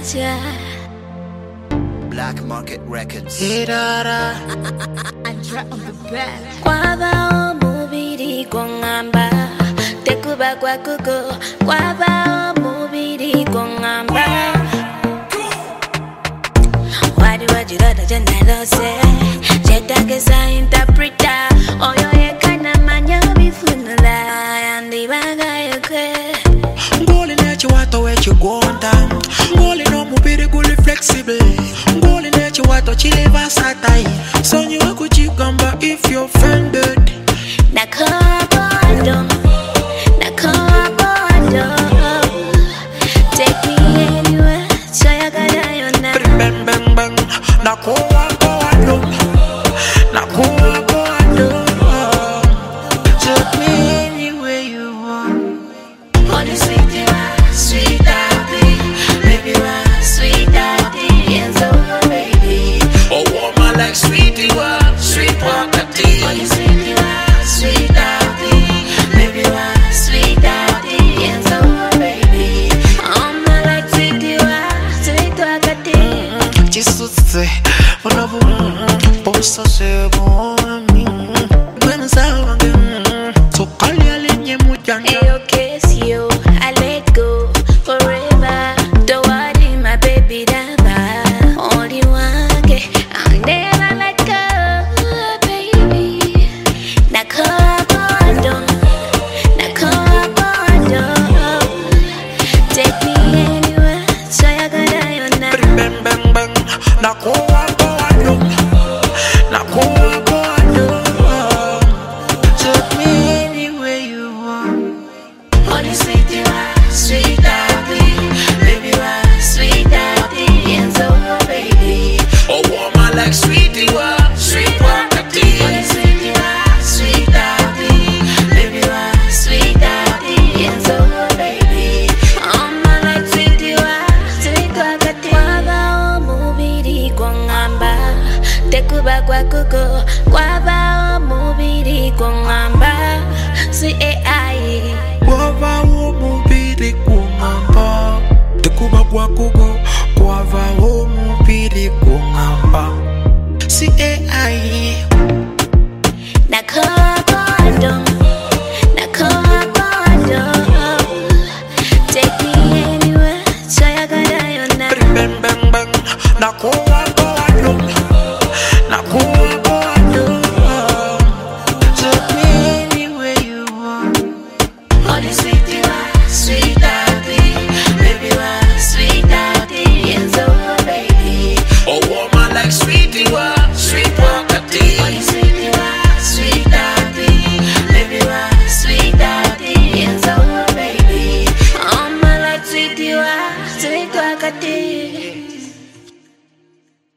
Black Market Records. Kwaba omubiri kongamba tekuba kwa kuko kwaba omubiri kongamba wadi wajirata janalose chetageza interpreter oyo yekana manya bifunula yandibaga yeke ngoli nechiwato wechigonda ngoli nomubiri guli flexible ngoli nechiwato chili versatile sonyiwe kuchigamba if you're offended